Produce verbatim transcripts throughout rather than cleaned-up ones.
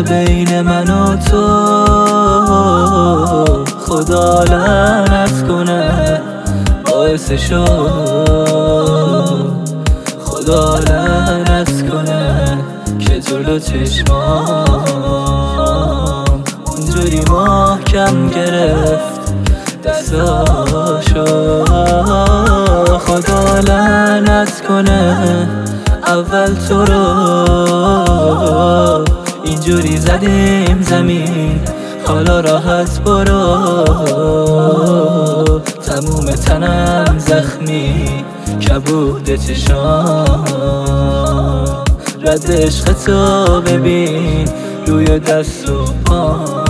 بین من و تو، خدا لعنت کنه باعث شد، خدا لعنت کنه که جلو چشمام اونجوری محکم گرفت دستاشو. خدا لعنت کنه اول تو رو اینجوری زدیم زمین، حالا راحت برو. تموم تنم زخمی کبود چشام، رد عشق تو ببین روی دست و پام.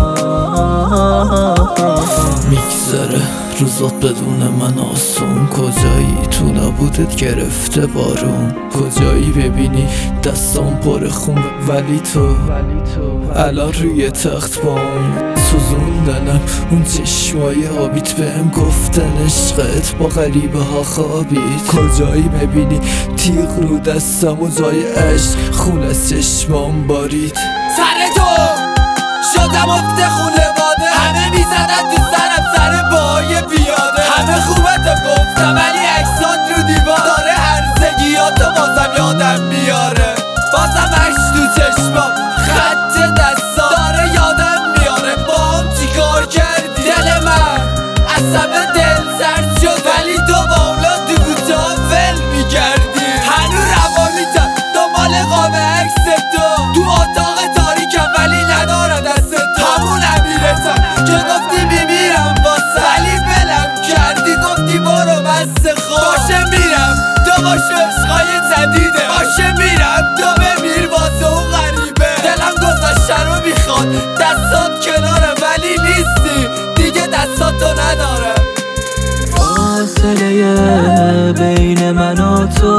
میگذره روزات بدون من آسون، کجایی تو نبودت گرفته بارون، کجایی ببینی دستام پر خون ولی تو الان روی تخت بام سوزوندنم. اون چشمای آبیت بهم گفتن عشقت با غریبه ها خوابید، کجایی ببینی تیغ رو دستم و جای عشق خون از چشمام بارید. سر تو شدم افت خونواده، همه میزدن تو سرم سر بای بیاده، همه خوبتو گفتم ولی عکسات رو دیوار داره، هرزگیاتو بازم یادم میاره، بازم عشق تو چشمام خط دستا داره یادم میاره. بام چی کار کردی دل من از همه دل سرد شد، ولی تو با اونا تو کوچه ها ول میکردی، هنو روانیتم دنبال قاب عکس تو تو اتاق تاریکم ولی نداره دست تو، همون امیرتم که گفتی میمیرم واسه، ولی بلم کردی گفتی برو بس خود. باشه میرم تو باشه عشقای جدیده، باشه میرم تو بمیر واسه اون غریبه، دلم گذاشته رو میخواد دستات کناره ولی نیستی دیگه دستاتو نداره. فاصله بین من و تو،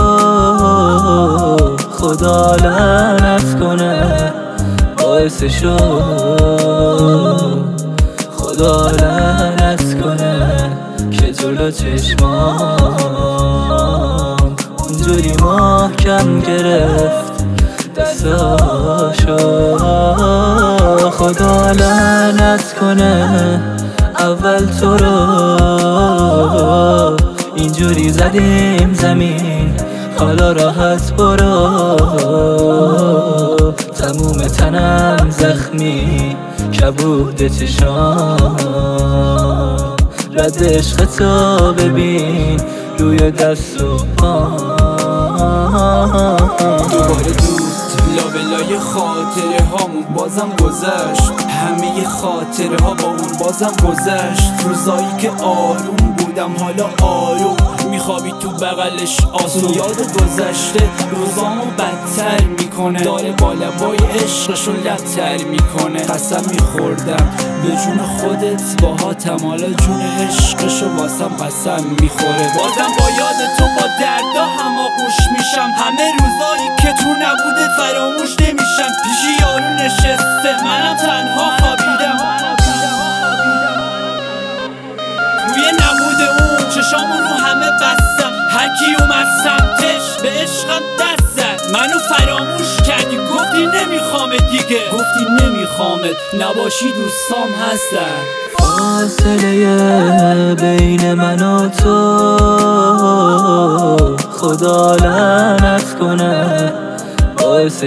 خدا لعنت کنه باعث شد، خدا لعنت کنه که جلو چشمام اونجوری محکم گرفت دستاشو. خدا لعنت کنه اول تو رو اینجوری زدیم زمین، حالا راحت برو. تموم تنم زخمی کبود چشام، رد عشق تو ببین روی دست و پام. دوباره دود لابلای خاطره هامون بازم گذشت، همه خاطره ها با اون بازم گذشت، روزایی که آروم بودم حالا آروم میخوابی تو بغلش آسون، یاد گذشته روزامو بدتر میکنه، داره با لبای عشقشو لبتر میکنه. قسم میخوردم به جون خودت باهاتم، حالا جون عشقشو واسم قسم میخوره. بازم با یاد تو با دردا هماغوش میشم، همه روزایی که تو نبودت فراموش نمیشم، پیشی یارو نشسته منم تنها خوابیدم، روی نبود اون چشامو رو همه بستم، هرکی اومد سمتش به عشقم دست زد، منو فراموش کردی گفتی نمیخوامت دیگه، گفتی نمیخوامت نباشی دوستام هستن. فاصله بین من و تو، خدا لعنت کنه باعث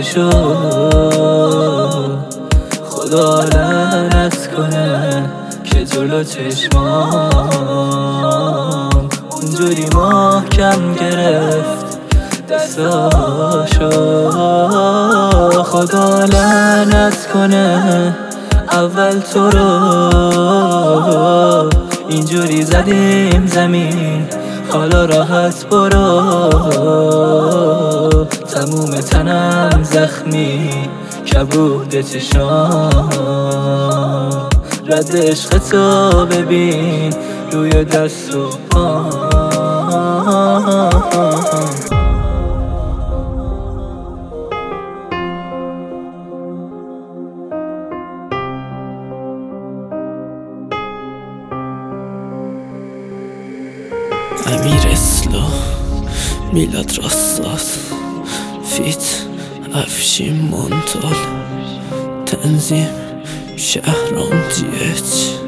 شد، خدا لعنت کنه که جلو چشمام اونجوری محکم گرفت دستاشو. خدا لعنت کنه اول تو رو اینجوری زدیم زمین، حالا راحت برو. تموم تنم زخمی کبود چشام، رد عشق تو ببین روی دست و پام. امیر اسلو، میلاد راستاد، فیت افشین مونتال، تنظیم شهرام جی اچ